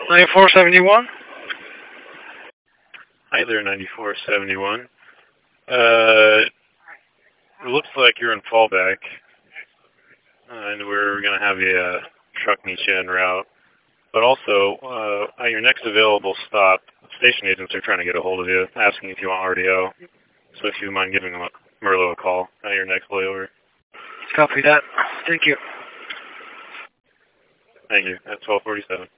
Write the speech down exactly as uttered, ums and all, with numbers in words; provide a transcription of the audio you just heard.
ninety-four seventy-one? Hi there, ninety-four seventy-one. Uh, it looks like you're in fallback, uh, and we're going to have a uh, truck meet you en route. But also, uh, at your next available stop, station agents are trying to get a hold of you, asking if you want R D O. So if you mind giving them a, Merlo a call at your next layover. Copy that. Thank you. Thank you. At twelve forty-seven.